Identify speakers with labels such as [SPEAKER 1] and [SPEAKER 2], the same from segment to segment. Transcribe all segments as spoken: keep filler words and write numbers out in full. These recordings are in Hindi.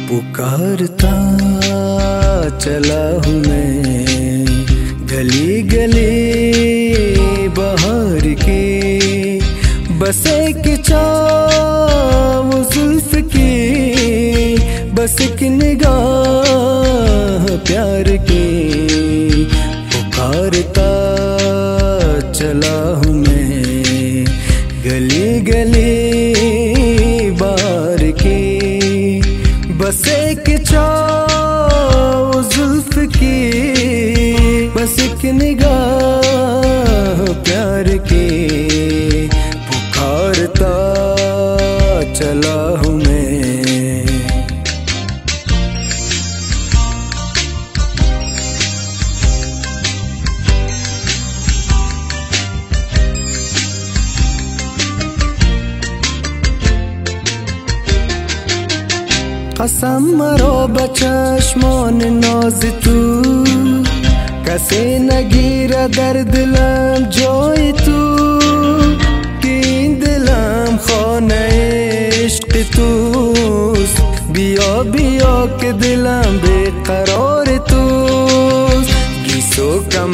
[SPEAKER 1] पुकारता चला हूँ मैं गली गली बाहर के, बस एक चाह जुल्फ की, बस एक निगाह प्यार की। पुकारता चला हूँ मैं गली गली बाहर की, बस एक चाह जुल्फ की, बस एक निगाह प्यार की। पुकारता चला हूँ मैं। कसम मरो बचश्मोन नोज तू, कसे नगीरा दर्द लम जोई तू, तीन दिलम खोने इश्क तू, बियो बियो के दिलम बेकरार तू। गिसो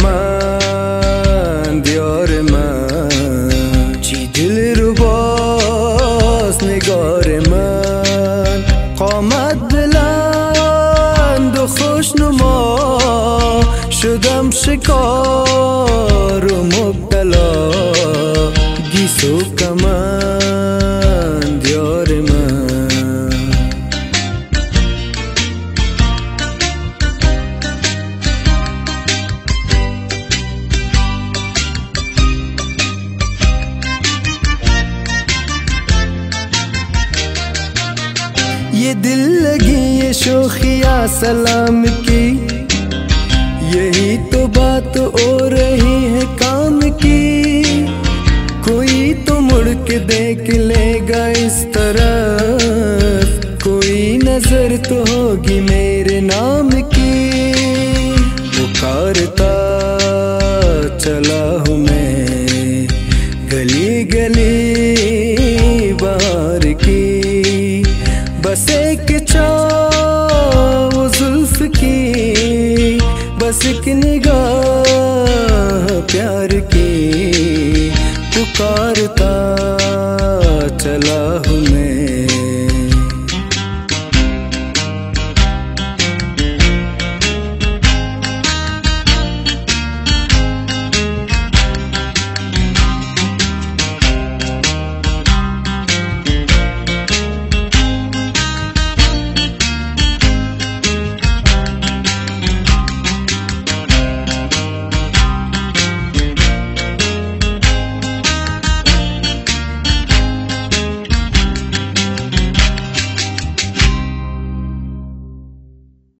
[SPEAKER 1] कमान दियोर मान ची दिल रुबास निगार मान, قامت بلند و خوشنما شدم شکار و مبتلا. گیسو کمان دیار من، ये दिल लगी ये शोखिया सलाम की, यही तो बात हो रही है काम की। कोई तो मुड़ के देख लेगा इस तरफ, कोई नजर तो होगी मेरे नाम की। पुकारता चला हूँ मैं गली गली बाहर की, बस एक चाह जुल्फ की, बस एक निगाह प्यार की। पुकारता चला हूँ